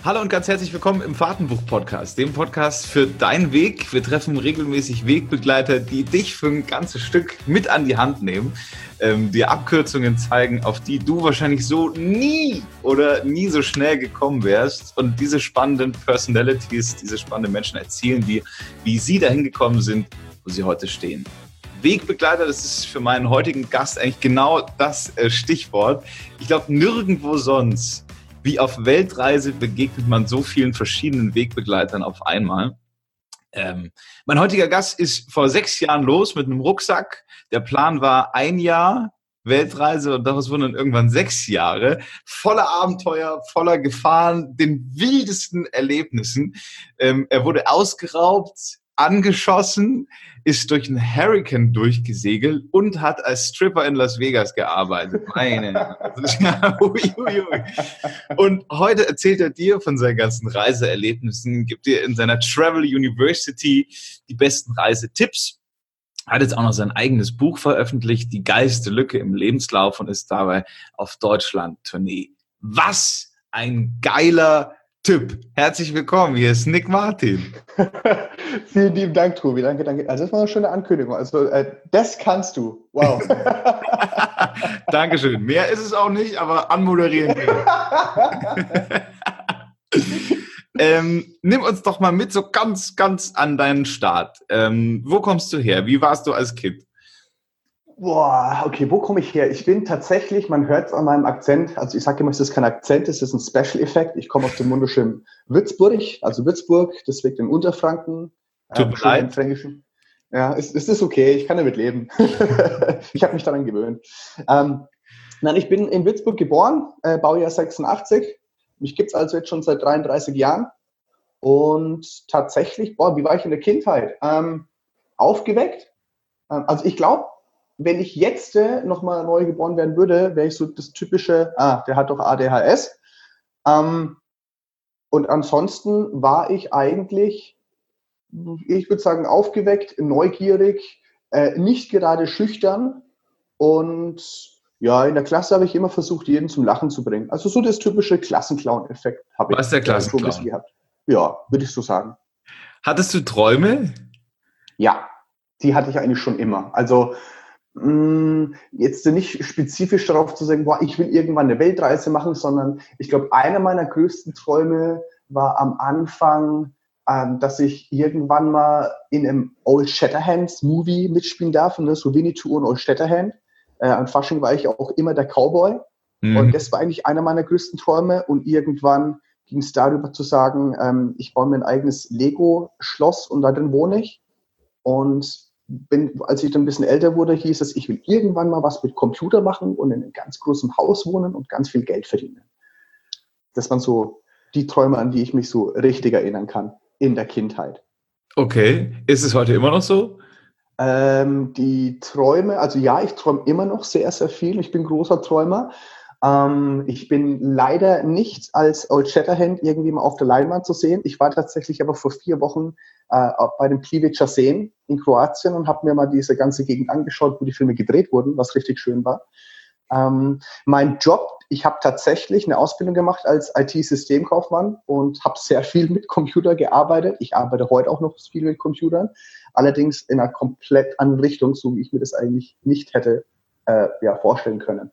Hallo und ganz herzlich willkommen im Fahrtenbuch-Podcast, dem Podcast für deinen Weg. Wir treffen regelmäßig Wegbegleiter, die dich für ein ganzes Stück mit an die Hand nehmen, dir Abkürzungen zeigen, auf die du wahrscheinlich so nie so schnell gekommen wärst. Und diese spannenden Personalities, diese spannenden Menschen erzählen dir, wie sie dahin gekommen sind, wo sie heute stehen. Wegbegleiter, das ist für meinen heutigen Gast eigentlich genau das Stichwort. Ich glaube, nirgendwo sonst wie auf Weltreise begegnet man so vielen verschiedenen Wegbegleitern auf einmal. Mein heutiger Gast ist vor 6 Jahren los mit einem Rucksack. Der Plan war 1 Jahr Weltreise und daraus wurden dann irgendwann 6 Jahre. Voller Abenteuer, voller Gefahren, den wildesten Erlebnissen. Er wurde ausgeraubt, angeschossen, ist durch einen Hurricane durchgesegelt und hat als Stripper in Las Vegas gearbeitet. Und heute erzählt er dir von seinen ganzen Reiseerlebnissen, gibt dir in seiner Travel University die besten Reisetipps, hat jetzt auch noch sein eigenes Buch veröffentlicht, Die geilste Lücke im Lebenslauf, und ist dabei auf Deutschland-Tournee. Was ein geiler Tipp. Herzlich willkommen, hier ist Nick Martin. Vielen lieben Dank, Tobi. Danke. Also das war eine schöne Ankündigung. Also das kannst du. Wow. Dankeschön. Mehr ist es auch nicht, aber anmoderieren geht. Nimm uns doch mal mit so ganz an deinen Start. Wo kommst du her? Wie warst du als Kind? Boah, okay, wo komme ich her? Ich bin tatsächlich, man hört es an meinem Akzent, also ich sage immer, es ist kein Akzent, es ist ein Special-Effekt. Ich komme aus dem wunderschönen Würzburg, das liegt in Unterfranken. Tut mir leid. Im Fränkischen. Ja, es ist okay, ich kann damit leben. Ich habe mich daran gewöhnt. Nein, ich bin in Würzburg geboren, Baujahr 86. Mich gibt's also jetzt schon seit 33 Jahren. Und tatsächlich, wie war ich in der Kindheit? Aufgeweckt. Also ich glaube, wenn ich jetzt nochmal neu geboren werden würde, wäre ich so das typische, der hat doch ADHS. Und ansonsten war ich eigentlich, ich würde sagen, aufgeweckt, neugierig, nicht gerade schüchtern. Und ja, in der Klasse habe ich immer versucht, jeden zum Lachen zu bringen. Also so das typische Klassenclown-Effekt habe ich. Was ist der Klassenclown? So ein bisschen gehabt. Ja, würde ich so sagen. Hattest du Träume? Ja, die hatte ich eigentlich schon immer. Also jetzt nicht spezifisch darauf zu sagen, ich will irgendwann eine Weltreise machen, sondern ich glaube, einer meiner größten Träume war am Anfang, dass ich irgendwann mal in einem Old Shatterhands Movie mitspielen darf, ne? So Winnetou und Old Shatterhand. An Fasching war ich auch immer der Cowboy. Und das war eigentlich einer meiner größten Träume. Und irgendwann ging es darüber zu sagen, ich baue mir ein eigenes Lego-Schloss und da drin wohne ich. Und als ich dann ein bisschen älter wurde, hieß es, ich will irgendwann mal was mit Computer machen und in einem ganz großen Haus wohnen und ganz viel Geld verdienen. Das waren so die Träume, an die ich mich so richtig erinnern kann in der Kindheit. Okay, ist es heute immer noch so? Die Träume, also ja, ich träume immer noch sehr, sehr viel. Ich bin großer Träumer. Ich bin leider nicht als Old Shatterhand irgendwie mal auf der Leinwand zu sehen. Ich war tatsächlich aber vor 4 Wochen bei den Plivica Seen in Kroatien und habe mir mal diese ganze Gegend angeschaut, wo die Filme gedreht wurden, was richtig schön war. Mein Job, ich habe tatsächlich eine Ausbildung gemacht als IT-Systemkaufmann und habe sehr viel mit Computer gearbeitet. Ich arbeite heute auch noch viel mit Computern, allerdings in einer komplett anderen Richtung, so wie ich mir das eigentlich nicht hätte vorstellen können.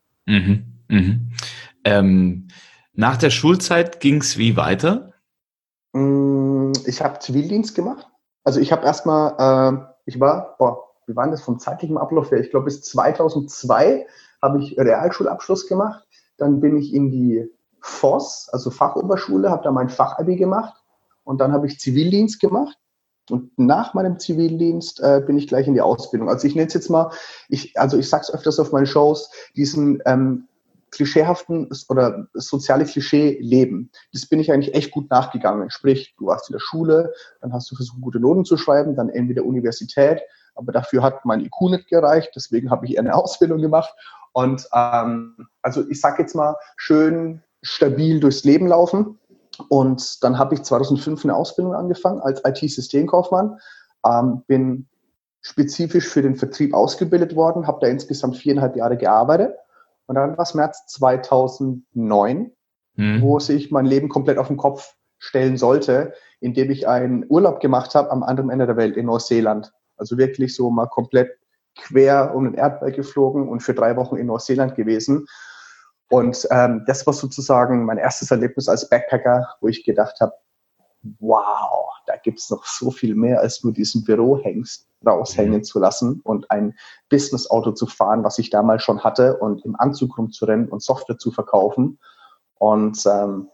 Nach der Schulzeit ging es wie weiter? Ich habe Zivildienst gemacht. Also ich habe erstmal, wie war das vom zeitlichen Ablauf her? Ich glaube, bis 2002 habe ich Realschulabschluss gemacht. Dann bin ich in die FOS, also Fachoberschule, habe da mein Fachabi gemacht. Und dann habe ich Zivildienst gemacht. Und nach meinem Zivildienst bin ich gleich in die Ausbildung. Also ich nenne es jetzt mal, ich sage es öfters auf meinen Shows, diesen klischeehaften oder soziale Klischee-Leben. Das bin ich eigentlich echt gut nachgegangen. Sprich, du warst in der Schule, dann hast du versucht, gute Noten zu schreiben, dann entweder Universität, aber dafür hat mein IQ nicht gereicht, deswegen habe ich eher eine Ausbildung gemacht. Und also ich sage jetzt mal, schön stabil durchs Leben laufen. Und dann habe ich 2005 eine Ausbildung angefangen als IT-Systemkaufmann, bin spezifisch für den Vertrieb ausgebildet worden, habe da insgesamt 4,5 Jahre gearbeitet. Und dann war es März 2009, wo sich mein Leben komplett auf den Kopf stellen sollte, indem ich einen Urlaub gemacht habe am anderen Ende der Welt in Neuseeland. Also wirklich so mal komplett quer um den Erdball geflogen und für 3 Wochen in Neuseeland gewesen. Und das war sozusagen mein erstes Erlebnis als Backpacker, wo ich gedacht habe, wow, da gibt's noch so viel mehr als nur diesen Bürohengst raushängen zu lassen und ein Business-Auto zu fahren, was ich damals schon hatte und im Anzug rumzurennen und Software zu verkaufen. Und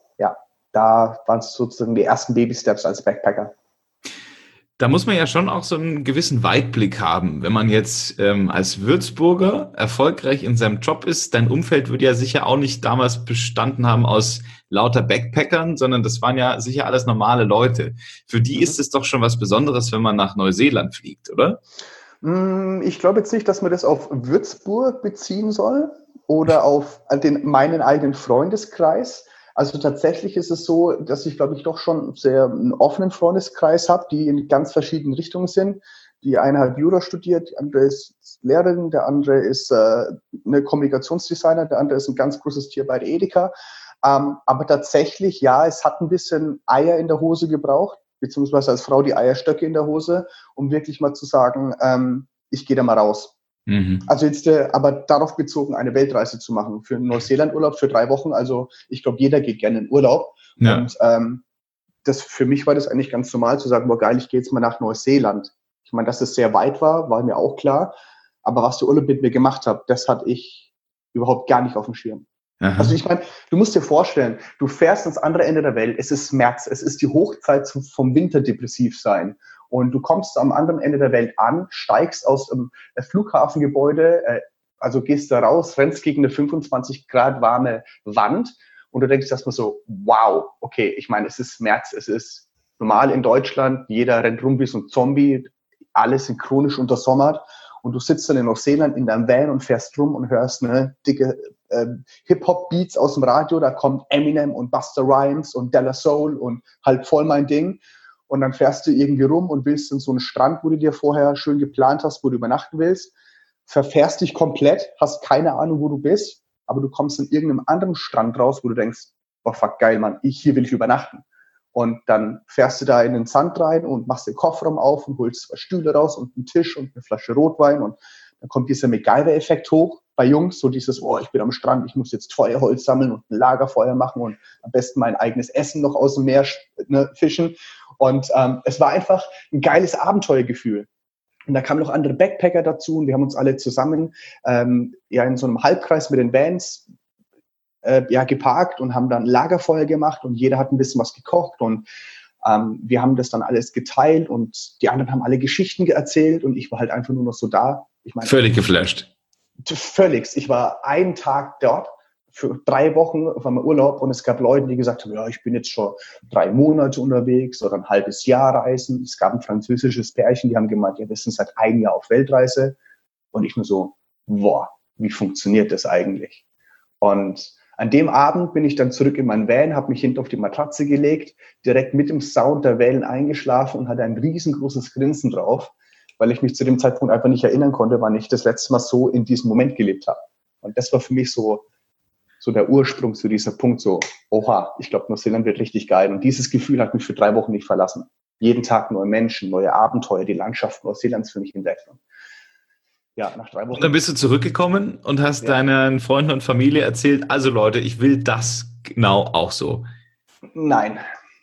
da waren es sozusagen die ersten Baby-Steps als Backpacker. Da muss man ja schon auch so einen gewissen Weitblick haben. Wenn man jetzt als Würzburger erfolgreich in seinem Job ist, dein Umfeld würde ja sicher auch nicht damals bestanden haben aus lauter Backpackern, sondern das waren ja sicher alles normale Leute. Für die ist es doch schon was Besonderes, wenn man nach Neuseeland fliegt, oder? Ich glaube jetzt nicht, dass man das auf Würzburg beziehen soll oder auf meinen eigenen Freundeskreis. Also tatsächlich ist es so, dass ich, glaube ich, doch schon sehr einen offenen Freundeskreis habe, die in ganz verschiedenen Richtungen sind. Die eine hat Jura studiert, die andere ist Lehrerin, der andere ist eine Kommunikationsdesigner, der andere ist ein ganz großes Tier bei der Edeka. Aber tatsächlich, ja, es hat ein bisschen Eier in der Hose gebraucht, beziehungsweise als Frau die Eierstöcke in der Hose, um wirklich mal zu sagen, ich gehe da mal raus. Also jetzt aber darauf bezogen, eine Weltreise zu machen. Für einen Neuseeland-Urlaub für 3 Wochen. Also ich glaube, jeder geht gerne in Urlaub. Ja. Und für mich war das eigentlich ganz normal zu sagen, boah geil, ich gehe jetzt mal nach Neuseeland. Ich meine, dass es sehr weit war mir auch klar. Aber was der Urlaub mit mir gemacht hat, das hatte ich überhaupt gar nicht auf dem Schirm. Aha. Also ich meine, du musst dir vorstellen, du fährst ans andere Ende der Welt, es ist März, es ist die Hochzeit vom Winterdepressiv sein. Und du kommst am anderen Ende der Welt an, steigst aus dem Flughafengebäude, also gehst da raus, rennst gegen eine 25 Grad warme Wand und du denkst erstmal so, wow, okay, ich meine, es ist März, es ist normal in Deutschland, jeder rennt rum wie so ein Zombie, alle sind chronisch untersommert und du sitzt dann in Neuseeland in deinem Van und fährst rum und hörst eine dicke Hip-Hop-Beats aus dem Radio, da kommt Eminem und Busta Rhymes und Della Soul und halt voll mein Ding. Und dann fährst du irgendwie rum und willst in so einen Strand, wo du dir vorher schön geplant hast, wo du übernachten willst, verfährst dich komplett, hast keine Ahnung, wo du bist, aber du kommst an irgendeinem anderen Strand raus, wo du denkst, oh fuck, geil, Mann, hier will ich übernachten. Und dann fährst du da in den Sand rein und machst den Kofferraum auf und holst 2 Stühle raus und einen Tisch und eine Flasche Rotwein und dann kommt dieser MacGyver-Effekt hoch bei Jungs, so dieses, oh, ich bin am Strand, ich muss jetzt Feuerholz sammeln und ein Lagerfeuer machen und am besten mein eigenes Essen noch aus dem Meer fischen. Und es war einfach ein geiles Abenteuergefühl. Und da kamen noch andere Backpacker dazu und wir haben uns alle zusammen in so einem Halbkreis mit den Vans geparkt und haben dann Lagerfeuer gemacht und jeder hat ein bisschen was gekocht und wir haben das dann alles geteilt und die anderen haben alle Geschichten erzählt und ich war halt einfach nur noch so da. Ich meine, völlig geflasht. Völlig. Ich war einen Tag dort für 3 Wochen auf meinem Urlaub und es gab Leute, die gesagt haben, ja, ich bin jetzt schon 3 Monate unterwegs oder ein halbes Jahr reisen. Es gab ein französisches Pärchen, die haben gemeint, ja, wir sind seit 1 Jahr auf Weltreise. Und ich nur so, boah, wie funktioniert das eigentlich? Und an dem Abend bin ich dann zurück in mein Van, habe mich hinten auf die Matratze gelegt, direkt mit dem Sound der Wellen eingeschlafen und hatte ein riesengroßes Grinsen drauf, weil ich mich zu dem Zeitpunkt einfach nicht erinnern konnte, wann ich das letzte Mal so in diesem Moment gelebt habe. Und das war für mich so der Ursprung zu dieser Punkt, so, oha, ich glaube, Neuseeland wird richtig geil. Und dieses Gefühl hat mich für 3 Wochen nicht verlassen. Jeden Tag neue Menschen, neue Abenteuer, die Landschaft Neuseelands für mich entdeckt. Ja, nach 3 Wochen. Und dann bist du zurückgekommen und hast deinen Freunden und Familie erzählt, also Leute, ich will das genau auch so. Nein.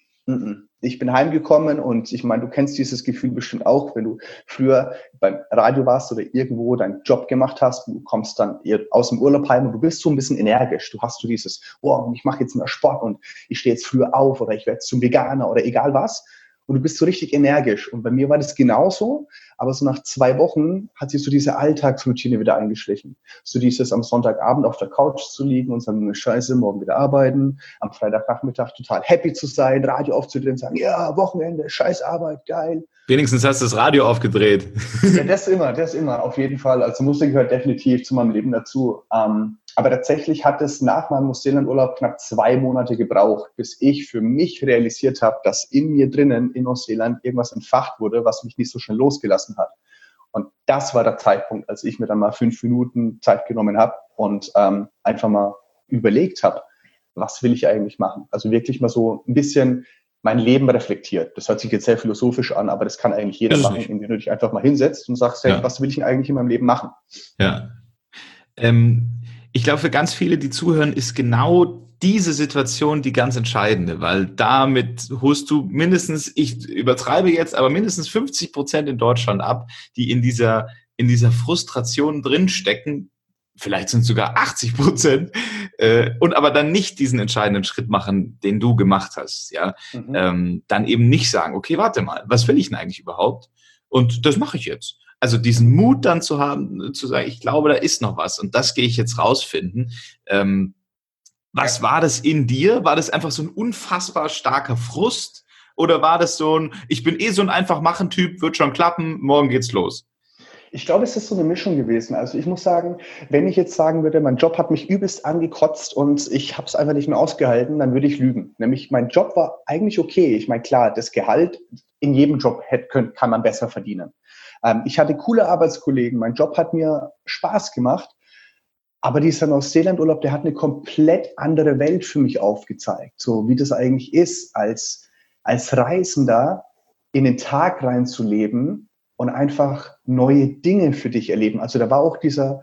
Ich bin heimgekommen und ich meine, du kennst dieses Gefühl bestimmt auch, wenn du früher beim Radio warst oder irgendwo deinen Job gemacht hast, du kommst dann aus dem Urlaub heim und du bist so ein bisschen energisch. Du hast so dieses, oh, ich mache jetzt mehr Sport und ich stehe jetzt früher auf oder ich werde zum Veganer oder egal was. Und du bist so richtig energisch. Und bei mir war das genauso, aber so nach 2 Wochen hat sich so diese Alltagsroutine wieder eingeschlichen. So dieses am Sonntagabend auf der Couch zu liegen und sagen, scheiße, morgen wieder arbeiten, am Freitagnachmittag total happy zu sein, Radio aufzudrehen und sagen, ja, Wochenende, scheiß Arbeit, geil. Wenigstens hast du das Radio aufgedreht. Ja, das immer, auf jeden Fall. Also Musik gehört definitiv zu meinem Leben dazu. Aber tatsächlich hat es nach meinem Neuseeland-Urlaub knapp 2 Monate gebraucht, bis ich für mich realisiert habe, dass in mir drinnen in Neuseeland irgendwas entfacht wurde, was mich nicht so schnell losgelassen hat. Und das war der Zeitpunkt, als ich mir dann mal 5 Minuten Zeit genommen habe und einfach mal überlegt habe, was will ich eigentlich machen? Also wirklich mal so ein bisschen mein Leben reflektiert. Das hört sich jetzt sehr philosophisch an, aber das kann eigentlich jeder machen, indem du dich einfach mal hinsetzt und sagst, hey, was will ich denn eigentlich in meinem Leben machen? Ja. Ich glaube, für ganz viele, die zuhören, ist genau diese Situation die ganz entscheidende, weil damit holst du mindestens, ich übertreibe jetzt, aber mindestens 50% in Deutschland ab, die in dieser Frustration drinstecken. Vielleicht sind es sogar 80%, und aber dann nicht diesen entscheidenden Schritt machen, den du gemacht hast, ja. Dann eben nicht sagen, okay, warte mal, was will ich denn eigentlich überhaupt? Und das mache ich jetzt. Also diesen Mut dann zu haben, zu sagen, ich glaube, da ist noch was und das gehe ich jetzt rausfinden. Was war das in dir? War das einfach so ein unfassbar starker Frust? Oder war das so ein, ich bin so ein Einfach-Machen-Typ, wird schon klappen, morgen geht's los? Ich glaube, es ist so eine Mischung gewesen. Also ich muss sagen, wenn ich jetzt sagen würde, mein Job hat mich übelst angekotzt und ich habe es einfach nicht mehr ausgehalten, dann würde ich lügen. Nämlich mein Job war eigentlich okay. Ich meine, klar, das Gehalt in jedem Job kann man besser verdienen. Ich hatte coole Arbeitskollegen, mein Job hat mir Spaß gemacht, aber dieser Neuseeland-Urlaub, der hat eine komplett andere Welt für mich aufgezeigt. So wie das eigentlich ist, als Reisender in den Tag reinzuleben und einfach neue Dinge für dich erleben. Also da war auch dieser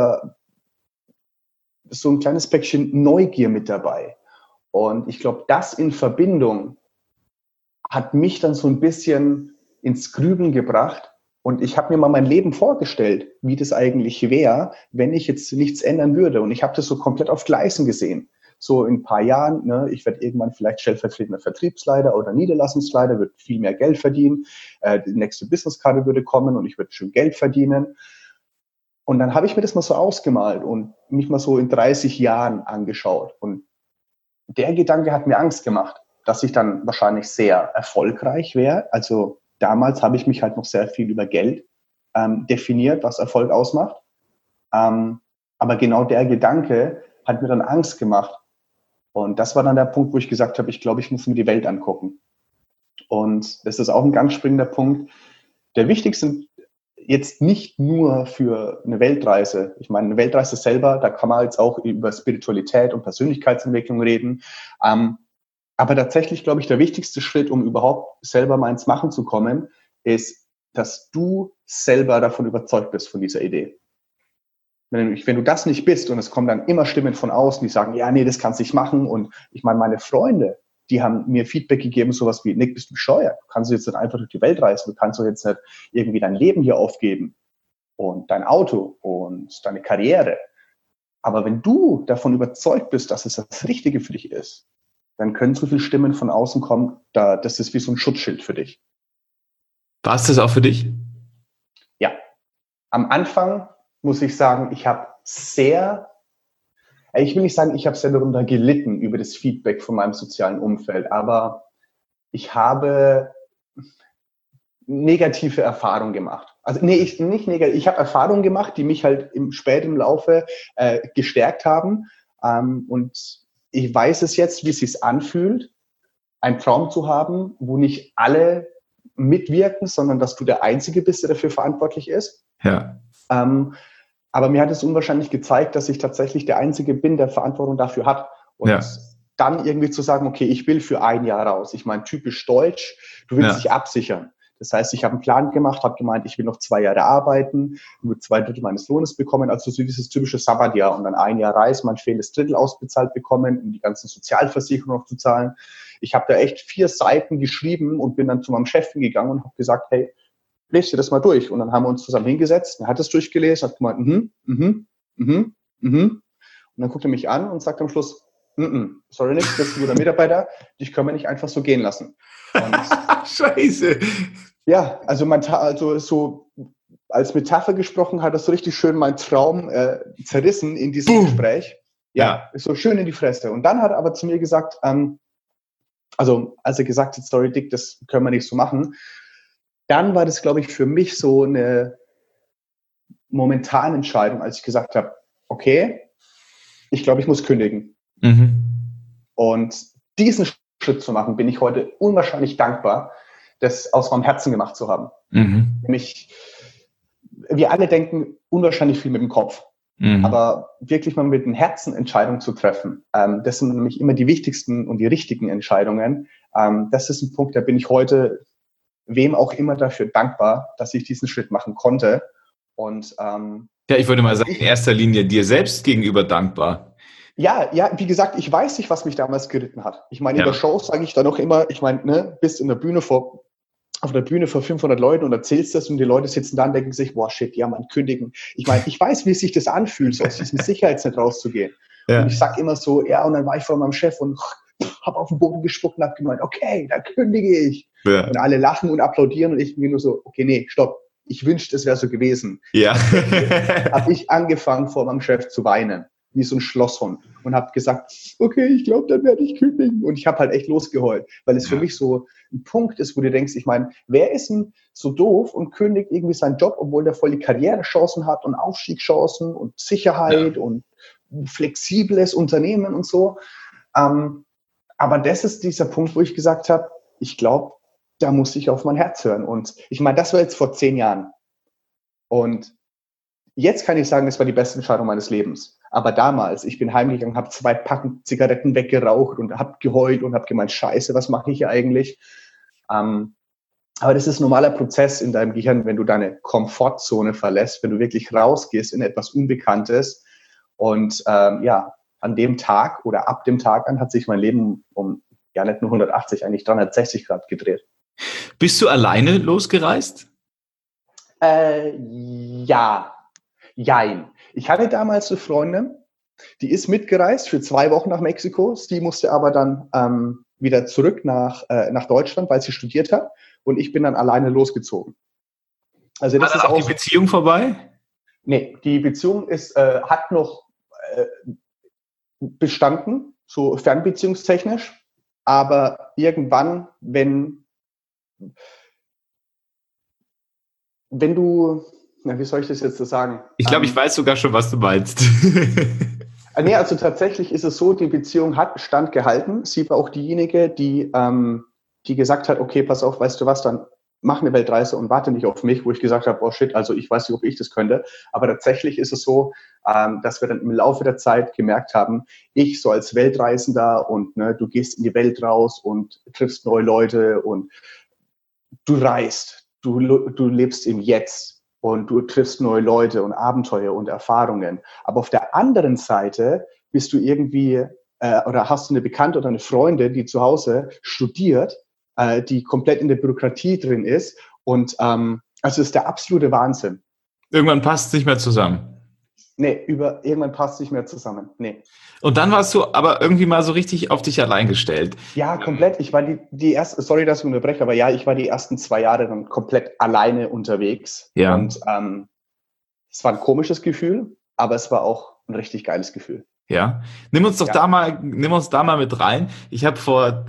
so ein kleines Päckchen Neugier mit dabei. Und ich glaube, das in Verbindung hat mich dann so ein bisschen ins Grübeln gebracht. Und ich habe mir mal mein Leben vorgestellt, wie das eigentlich wäre, wenn ich jetzt nichts ändern würde. Und ich habe das so komplett auf Gleisen gesehen. So in ein paar Jahren, ne, ich werde irgendwann vielleicht stellvertretender Vertriebsleiter oder Niederlassungsleiter, würde viel mehr Geld verdienen. Die nächste Businesskarte würde kommen und ich würde schön Geld verdienen. Und dann habe ich mir das mal so ausgemalt und mich mal so in 30 Jahren angeschaut. Und der Gedanke hat mir Angst gemacht, dass ich dann wahrscheinlich sehr erfolgreich wäre. Also damals habe ich mich halt noch sehr viel über Geld definiert, was Erfolg ausmacht. Aber genau der Gedanke hat mir dann Angst gemacht. Und das war dann der Punkt, wo ich gesagt habe, ich glaube, ich muss mir die Welt angucken. Und das ist auch ein ganz springender Punkt. Der wichtigste jetzt nicht nur für eine Weltreise. Ich meine, eine Weltreise selber, da kann man jetzt auch über Spiritualität und Persönlichkeitsentwicklung reden. Aber tatsächlich, glaube ich, der wichtigste Schritt, um überhaupt selber mal ins Machen zu kommen, ist, dass du selber davon überzeugt bist von dieser Idee. Wenn du das nicht bist und es kommen dann immer Stimmen von außen, die sagen, ja, nee, das kannst du nicht machen. Und ich meine, meine Freunde, die haben mir Feedback gegeben, sowas wie, Nick, bist du bescheuert? Du kannst jetzt nicht einfach durch die Welt reisen. Du kannst doch jetzt nicht irgendwie dein Leben hier aufgeben und dein Auto und deine Karriere. Aber wenn du davon überzeugt bist, dass es das Richtige für dich ist, dann können so viele Stimmen von außen kommen, das ist wie so ein Schutzschild für dich. War es das auch für dich? Ja. Am Anfang muss ich sagen, ich will nicht sagen, ich habe sehr darunter gelitten über das Feedback von meinem sozialen Umfeld, aber ich habe negative Erfahrungen gemacht. Also ich habe Erfahrungen gemacht, die mich halt im späten Laufe gestärkt haben. Und ich weiß es jetzt, wie es sich anfühlt, einen Traum zu haben, wo nicht alle mitwirken, sondern dass du der Einzige bist, der dafür verantwortlich ist. Ja. Aber mir hat es unwahrscheinlich gezeigt, dass ich tatsächlich der Einzige bin, der Verantwortung dafür hat. Und dann irgendwie zu sagen, okay, ich will für ein Jahr raus. Ich meine, typisch deutsch, du willst dich absichern. Das heißt, ich habe einen Plan gemacht, habe gemeint, ich will noch 2 Jahre arbeiten, nur 2/3 meines Lohnes bekommen, also so dieses typische Sabbatjahr und dann ein Jahr reisen, mein fehlendes Drittel ausbezahlt bekommen, um die ganzen Sozialversicherungen noch zu zahlen. Ich habe da echt 4 Seiten geschrieben und bin dann zu meinem Chef gegangen und habe gesagt, hey, lest dir das mal durch. Und dann haben wir uns zusammen hingesetzt, er hat es durchgelesen, hat gemeint, und dann guckt er mich an und sagt am Schluss, sorry, Nick, das ist ein guter Mitarbeiter, dich können wir nicht einfach so gehen lassen. Scheiße. Ja, also so als Metapher gesprochen hat das so richtig schön meinen Traum zerrissen in diesem Gespräch. Ja, so schön in die Fresse. Und dann hat er aber zu mir gesagt, also als er gesagt hat, sorry, Dick, das können wir nicht so machen, dann war das, glaube ich, für mich so eine momentane Entscheidung, als ich gesagt habe, okay, ich glaube, ich muss kündigen. Und diesen Schritt zu machen, bin ich heute unwahrscheinlich dankbar, das aus meinem Herzen gemacht zu haben. Nämlich, wir alle denken unwahrscheinlich viel mit dem Kopf. Aber wirklich mal mit dem Herzen Entscheidungen zu treffen, das sind nämlich immer die wichtigsten und die richtigen Entscheidungen, Das ist ein Punkt, da bin ich heute wem auch immer dafür dankbar, dass ich diesen Schritt machen konnte. Und ich würde mal sagen, in erster Linie dir selbst gegenüber dankbar. Ja, wie gesagt, ich weiß nicht, was mich damals geritten hat. Ich meine, in der Show sage ich dann auch immer, ich meine, ne, bist auf der Bühne vor 500 Leuten und erzählst das und die Leute sitzen da und denken sich, boah, shit, ja, man, kündigen. Ich meine, ich weiß, wie sich das anfühlt, so aus diesem Sicherheitsnetz rauszugehen. Ja. Und ich sag immer so, ja, und dann war ich vor meinem Chef und habe auf den Boden gespuckt und habe gemeint, okay, da kündige ich. Ja. Und alle lachen und applaudieren und ich bin nur so, okay, nee, stopp. Ich wünschte, es wäre so gewesen. Ja. Habe ich angefangen, vor meinem Chef zu weinen, wie so ein Schlosshund, und habe gesagt, okay, ich glaube, dann werde ich kündigen. Und ich habe halt echt losgeheult, weil es für mich so ein Punkt ist, wo du denkst, ich meine, wer ist denn so doof und kündigt irgendwie seinen Job, obwohl der voll die Karrierechancen hat und Aufstiegschancen und Sicherheit und flexibles Unternehmen und so. Aber das ist dieser Punkt, wo ich gesagt habe, ich glaube, da muss ich auf mein Herz hören. Und ich meine, das war jetzt vor 10 Jahren. Und jetzt kann ich sagen, das war die beste Entscheidung meines Lebens. Aber damals, ich bin heimgegangen, habe 2 Packen Zigaretten weggeraucht und habe geheult und habe gemeint, Scheiße, was mache ich hier eigentlich? Aber das ist ein normaler Prozess in deinem Gehirn, wenn du deine Komfortzone verlässt, wenn du wirklich rausgehst in etwas Unbekanntes. Und an dem Tag oder ab dem Tag an hat sich mein Leben um nicht nur 180, eigentlich 360 Grad gedreht. Bist du alleine losgereist? Ja. Jein. Ich hatte damals eine Freundin, die ist mitgereist für 2 Wochen nach Mexiko. Die musste aber dann wieder zurück nach Deutschland, weil sie studiert hat. Und ich bin dann alleine losgezogen. Also das war dann ist auch die Beziehung vorbei? Nee, die Beziehung hat noch bestanden, so fernbeziehungstechnisch. Aber irgendwann, wenn du, wie soll ich das jetzt so sagen? Ich glaube, ich weiß sogar schon, was du meinst. Nee, also tatsächlich ist es so, die Beziehung hat standgehalten. Sie war auch diejenige, die gesagt hat, okay, pass auf, weißt du was, dann mach eine Weltreise und warte nicht auf mich, wo ich gesagt habe, oh shit, also ich weiß nicht, ob ich das könnte. Aber tatsächlich ist es so, dass wir dann im Laufe der Zeit gemerkt haben, ich so als Weltreisender und du gehst in die Welt raus und triffst neue Leute und du reist, du lebst im Jetzt und du triffst neue Leute und Abenteuer und Erfahrungen. Aber auf der anderen Seite bist du irgendwie oder hast du eine Bekannte oder eine Freundin, die zu Hause studiert, die komplett in der Bürokratie drin ist. Und also ist der absolute Wahnsinn. Irgendwann passt es nicht mehr zusammen. Nee, irgendwann passt es nicht mehr zusammen. Nee. Und dann warst du aber irgendwie mal so richtig auf dich allein gestellt. Ja, komplett. Ich war die erste, sorry, dass ich unterbreche, aber ja, ich war die ersten 2 Jahre dann komplett alleine unterwegs. Ja. Und es war ein komisches Gefühl, aber es war auch ein richtig geiles Gefühl. Ja, nimm uns da mal mit rein. Ich habe vor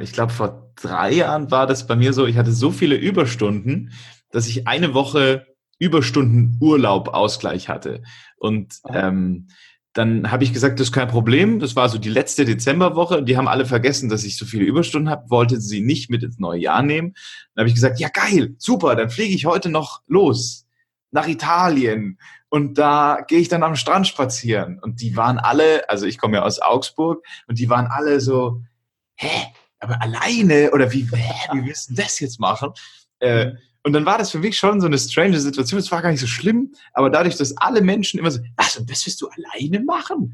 3 Jahren war das bei mir so, ich hatte so viele Überstunden, dass ich eine Woche Überstunden-Urlaub Ausgleich hatte. Und dann habe ich gesagt, das ist kein Problem. Das war so die letzte Dezemberwoche. Die haben alle vergessen, dass ich so viele Überstunden habe, wollte sie nicht mit ins neue Jahr nehmen. Dann habe ich gesagt, ja geil, super, dann fliege ich heute noch los nach Italien. Und da gehe ich dann am Strand spazieren. Und die waren alle, also ich komme ja aus Augsburg, und die waren alle so, aber alleine? Oder wie willst du das jetzt machen? Und dann war das für mich schon so eine strange Situation. Es war gar nicht so schlimm, aber dadurch, dass alle Menschen immer so, was, und das willst du alleine machen?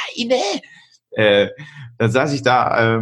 Alleine? Dann saß ich da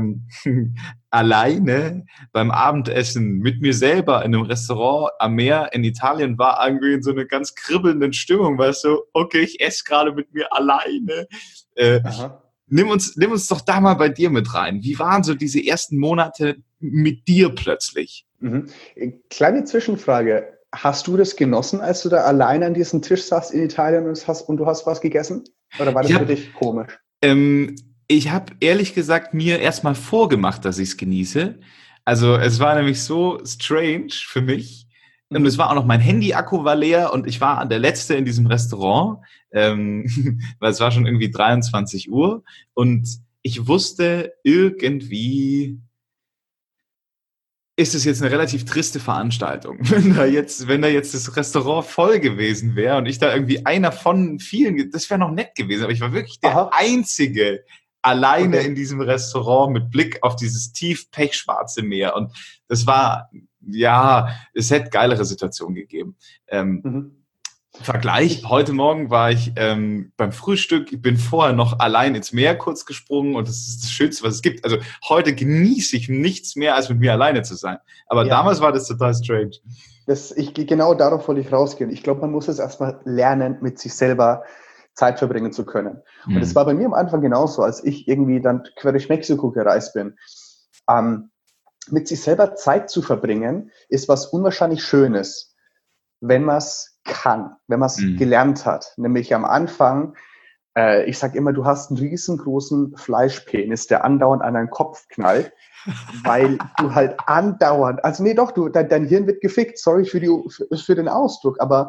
alleine beim Abendessen mit mir selber in einem Restaurant am Meer in Italien, war irgendwie in so einer ganz kribbelnden Stimmung, weißt du, okay, ich esse gerade mit mir alleine. Nimm uns doch da mal bei dir mit rein. Wie waren so diese ersten Monate mit dir plötzlich? Kleine Zwischenfrage. Hast du das genossen, als du da alleine an diesem Tisch saßt in Italien und du hast was gegessen? Oder war das für dich komisch? Ich habe ehrlich gesagt mir erstmal vorgemacht, dass ich es genieße. Also es war nämlich so strange für mich. Und es war auch noch, mein Handy-Akku war leer und ich war der Letzte in diesem Restaurant, weil es war schon irgendwie 23 Uhr. Und ich wusste, irgendwie ist es jetzt eine relativ triste Veranstaltung. Wenn da jetzt das Restaurant voll gewesen wäre und ich da irgendwie einer von vielen, das wäre noch nett gewesen, aber ich war wirklich der Einzige alleine in diesem Restaurant mit Blick auf dieses tief pechschwarze Meer. Und das war, ja, es hätte geilere Situationen gegeben. Vergleich, heute Morgen war ich beim Frühstück, ich bin vorher noch allein ins Meer kurz gesprungen und das ist das Schönste, was es gibt. Also heute genieße ich nichts mehr, als mit mir alleine zu sein. Aber damals war das total strange. Genau darauf wollte ich rausgehen. Ich glaube, man muss es erstmal lernen, mit sich selber Zeit verbringen zu können. Und das war bei mir am Anfang genauso, als ich irgendwie dann quer durch Mexiko gereist bin. Mit sich selber Zeit zu verbringen, ist was unwahrscheinlich Schönes, wenn man es kann, wenn man es gelernt hat. Nämlich am Anfang, ich sage immer, du hast einen riesengroßen Fleischpenis, der andauernd an deinen Kopf knallt, weil du halt andauernd, also nee doch, dein Hirn wird gefickt, sorry für den Ausdruck, aber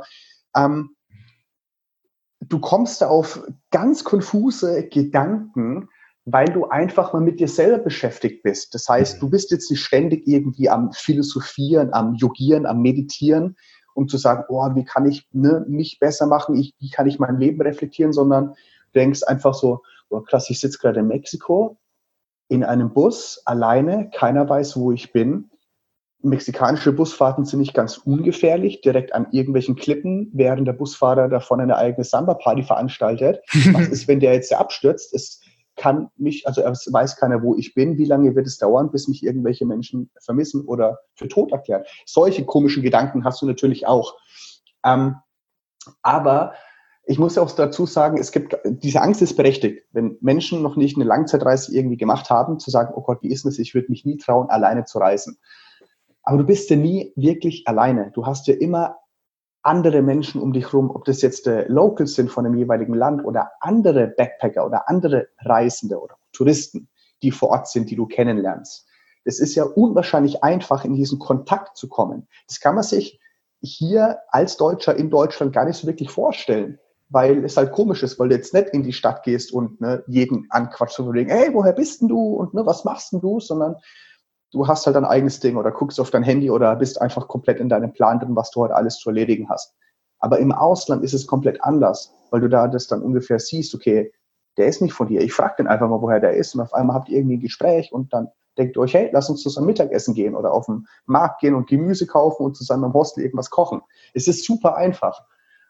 du kommst auf ganz konfuse Gedanken, weil du einfach mal mit dir selber beschäftigt bist. Das heißt, du bist jetzt nicht ständig irgendwie am Philosophieren, am Yogieren, am Meditieren, um zu sagen, oh, wie kann ich mich besser machen, wie kann ich mein Leben reflektieren, sondern du denkst einfach so, oh krass, ich sitze gerade in Mexiko in einem Bus, alleine, keiner weiß, wo ich bin. Mexikanische Busfahrten sind nicht ganz ungefährlich, direkt an irgendwelchen Klippen, während der Busfahrer davon eine eigene Samba-Party veranstaltet. Was ist, wenn der jetzt abstürzt? Es weiß keiner, wo ich bin, wie lange wird es dauern, bis mich irgendwelche Menschen vermissen oder für tot erklären. Solche komischen Gedanken hast du natürlich auch. Aber ich muss auch dazu sagen, diese Angst ist berechtigt. Wenn Menschen noch nicht eine Langzeitreise irgendwie gemacht haben, zu sagen, oh Gott, wie ist das? Ich würde mich nie trauen, alleine zu reisen. Aber du bist ja nie wirklich alleine. Du hast ja immer andere Menschen um dich rum, ob das jetzt Locals sind von dem jeweiligen Land oder andere Backpacker oder andere Reisende oder Touristen, die vor Ort sind, die du kennenlernst. Es ist ja unwahrscheinlich einfach, in diesen Kontakt zu kommen. Das kann man sich hier als Deutscher in Deutschland gar nicht so wirklich vorstellen, weil es halt komisch ist, weil du jetzt nicht in die Stadt gehst und jeden anquatscht und überlegen, hey, woher bist denn du und was machst denn du, sondern du hast halt dein eigenes Ding oder guckst auf dein Handy oder bist einfach komplett in deinem Plan drin, was du heute alles zu erledigen hast. Aber im Ausland ist es komplett anders, weil du da das dann ungefähr siehst, okay, der ist nicht von hier. Ich frage den einfach mal, woher der ist und auf einmal habt ihr irgendwie ein Gespräch und dann denkt ihr euch, hey, lass uns zusammen Mittagessen gehen oder auf den Markt gehen und Gemüse kaufen und zusammen im Hostel irgendwas kochen. Es ist super einfach.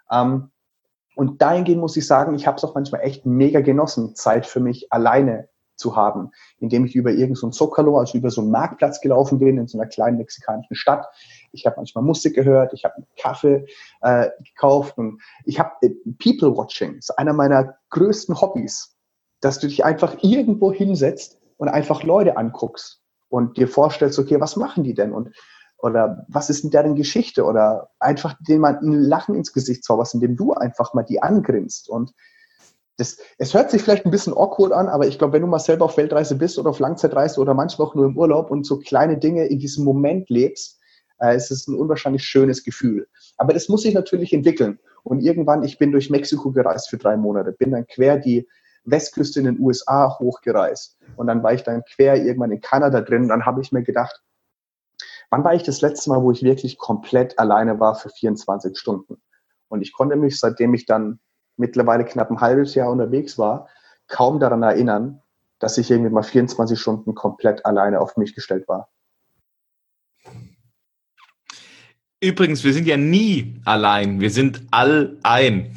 Und dahingehend muss ich sagen, ich habe es auch manchmal echt mega genossen, Zeit für mich alleine zu haben, indem ich über irgendein so Zocalo, also über so einen Marktplatz gelaufen bin in so einer kleinen mexikanischen Stadt. Ich habe manchmal Musik gehört, ich habe einen Kaffee gekauft und ich habe People-Watching, das ist einer meiner größten Hobbys, dass du dich einfach irgendwo hinsetzt und einfach Leute anguckst und dir vorstellst, okay, was machen die denn oder was ist denn deren Geschichte oder einfach denen mal ein Lachen ins Gesicht zauberst, indem du einfach mal die angrinst und es hört sich vielleicht ein bisschen awkward an, aber ich glaube, wenn du mal selber auf Weltreise bist oder auf Langzeitreise oder manchmal auch nur im Urlaub und so kleine Dinge in diesem Moment lebst, ist es ein unwahrscheinlich schönes Gefühl. Aber das muss sich natürlich entwickeln. Und irgendwann, ich bin durch Mexiko gereist für 3 Monate, bin dann quer die Westküste in den USA hochgereist. Und dann war ich dann quer irgendwann in Kanada drin. Und dann habe ich mir gedacht, wann war ich das letzte Mal, wo ich wirklich komplett alleine war für 24 Stunden? Und ich konnte mich, seitdem ich dann mittlerweile knapp ein halbes Jahr unterwegs war, kaum daran erinnern, dass ich irgendwie mal 24 Stunden komplett alleine auf mich gestellt war. Übrigens, wir sind ja nie allein, wir sind allein.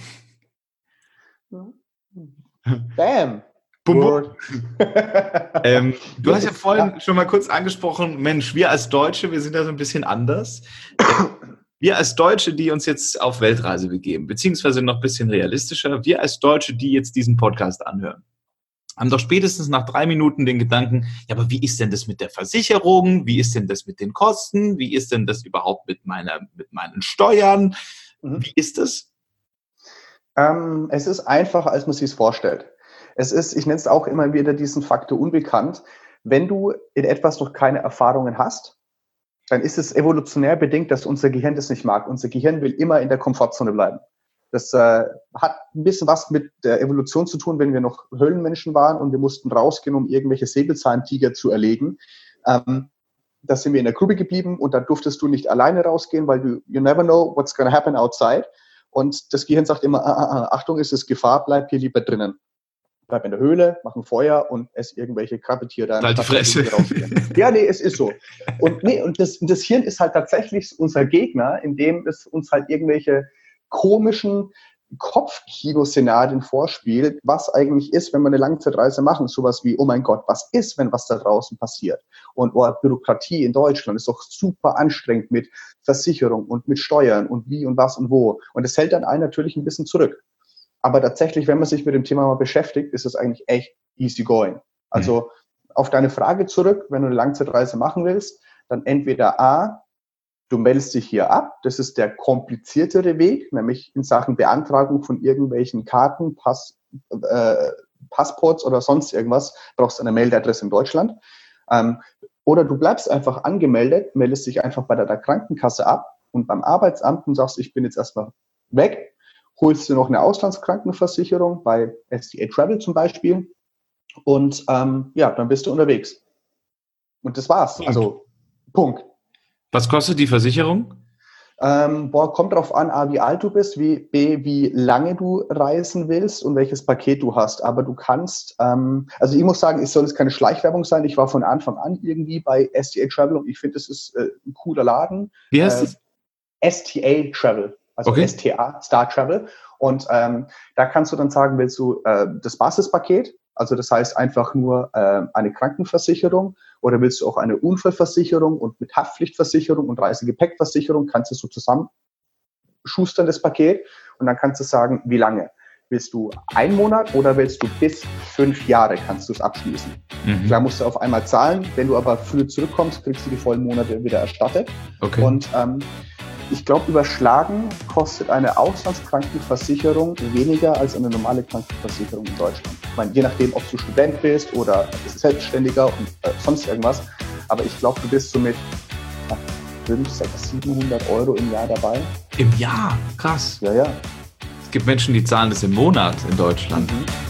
Bam! Bum, bum. Du hast ja vorhin schon mal kurz angesprochen, Mensch, wir als Deutsche, wir sind da so ein bisschen anders. Wir als Deutsche, die uns jetzt auf Weltreise begeben, beziehungsweise noch ein bisschen realistischer, wir als Deutsche, die jetzt diesen Podcast anhören, haben doch spätestens nach 3 Minuten den Gedanken, ja, aber wie ist denn das mit der Versicherung? Wie ist denn das mit den Kosten? Wie ist denn das überhaupt mit meinen Steuern? Wie ist das? Es ist einfacher, als man sich es vorstellt. Ich nenne es auch immer wieder diesen Faktor unbekannt. Wenn du in etwas noch keine Erfahrungen hast, dann ist es evolutionär bedingt, dass unser Gehirn das nicht mag. Unser Gehirn will immer in der Komfortzone bleiben. Das hat ein bisschen was mit der Evolution zu tun, wenn wir noch Höhlenmenschen waren und wir mussten rausgehen, um irgendwelche Säbelzahntiger zu erlegen. Da sind wir in der Grube geblieben und da durftest du nicht alleine rausgehen, weil you never know what's going to happen outside. Und das Gehirn sagt immer, Achtung, ist es Gefahr, bleib hier lieber drinnen. bleib in der Höhle, mach ein Feuer und esse irgendwelche Krabbetiere. Halt die Fresse. Ja, nee, es ist so. Und das Hirn ist halt tatsächlich unser Gegner, indem es uns halt irgendwelche komischen Kopfkino-Szenarien vorspielt, was eigentlich ist, wenn wir eine Langzeitreise machen. Sowas wie, oh mein Gott, was ist, wenn was da draußen passiert? Und Bürokratie in Deutschland ist doch super anstrengend mit Versicherung und mit Steuern und wie und was und wo. Und das hält dann einen natürlich ein bisschen zurück. Aber tatsächlich, wenn man sich mit dem Thema mal beschäftigt, ist es eigentlich echt easy going. Also auf deine Frage zurück, wenn du eine Langzeitreise machen willst, dann entweder A, du meldest dich hier ab. Das ist der kompliziertere Weg, nämlich in Sachen Beantragung von irgendwelchen Karten, Passports oder sonst irgendwas, brauchst du eine Meldeadresse in Deutschland. Oder du bleibst einfach angemeldet, meldest dich einfach bei der Krankenkasse ab und beim Arbeitsamt und sagst, ich bin jetzt erstmal weg, holst du noch eine Auslandskrankenversicherung bei STA Travel zum Beispiel und dann bist du unterwegs. Und das war's. Punkt. Also, Punkt. Was kostet die Versicherung? Kommt drauf an, A, wie alt du bist, B, wie lange du reisen willst und welches Paket du hast. Aber du kannst, also ich muss sagen, es soll jetzt keine Schleichwerbung sein. Ich war von Anfang an irgendwie bei STA Travel und ich finde, das ist ein cooler Laden. Wie heißt es? STA Travel, also okay. STA, Star Travel. Und da kannst du dann sagen, willst du das Basispaket, also das heißt einfach nur eine Krankenversicherung, oder willst du auch eine Unfallversicherung und mit Haftpflichtversicherung und Reisegepäckversicherung, kannst du so zusammen schustern, das Paket, und dann kannst du sagen, wie lange. Willst du 1 Monat oder willst du bis 5 Jahre, kannst du es abschließen. Klar musst du auf einmal zahlen, wenn du aber früh zurückkommst, kriegst du die vollen Monate wieder erstattet. Okay. Und ich glaube, überschlagen kostet eine Auslandskrankenversicherung weniger als eine normale Krankenversicherung in Deutschland. Ich meine, je nachdem, ob du Student bist oder Selbstständiger und sonst irgendwas. Aber ich glaube, du bist so mit 500, 600, 700 Euro im Jahr dabei. Im Jahr? Krass. Ja, ja. Es gibt Menschen, die zahlen das im Monat in Deutschland.